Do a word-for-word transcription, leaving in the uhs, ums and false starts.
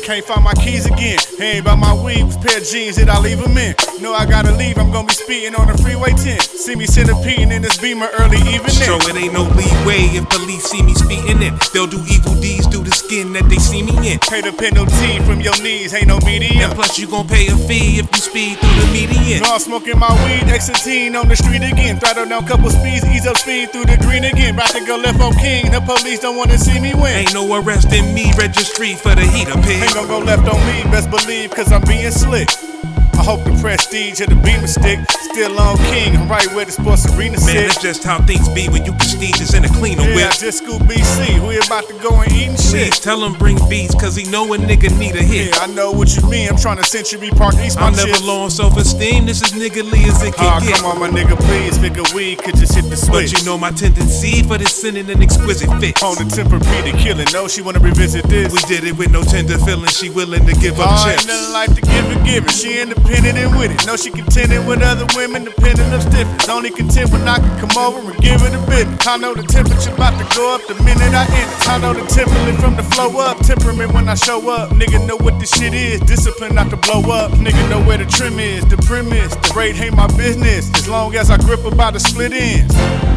Can't find my keys again. Ain't about my weed, was pair of jeans that I leave them in. Know I gotta leave, I'm gonna be speeding on the freeway ten. See me centipeding in this Beamer early evening. So it ain't no leeway if police see me speeding it. They'll do evil deeds through the skin that they see me in. Pay the penalty from your knees, ain't no median. And plus you gon' pay a fee if you speed through the median. No, I'm smoking my weed, X-eighteen on the street again. Throttle down couple speeds, ease up speed through the green again. About to go left on King, the police don't wanna see me win. Ain't no arrest in me, registry for the heater pig. Ain't gon' go left on me, best believe, cause I'm being slick. I hope the prestige of the Beamer stick still on King. I'm right where the sports arena sit. Man, that's just how things be when you prestigious in a cleaner yeah, whip. I just scoop B C, we about to go and eat and shit. Please tell him bring beats, cause he know a nigga need a hit. Yeah, I know what you mean, I'm trying to Century Park East my I'm never chips. low on self-esteem, this is nigga Lee as it can Aw, get. come on my nigga, please, figure we could just hit the switch. But you know my tendency for this sending an exquisite fit. On the temper Peter killing, no, she wanna revisit this. We did it with no tender feeling, she willing to give up Oh, chips. ain't nothing like to give and give it. She independent and with it. No, she contending with other women, depending of stiffness. Only content when I can come over and give it a bit. I know the temperature about to go up the minute I enter. I know the temperament from the flow up. Temperament when I show up. Nigga know what this shit is. Discipline not to blow up. Nigga know where the trim is. The premise, the rate ain't my business. As long as I grip about the split ends.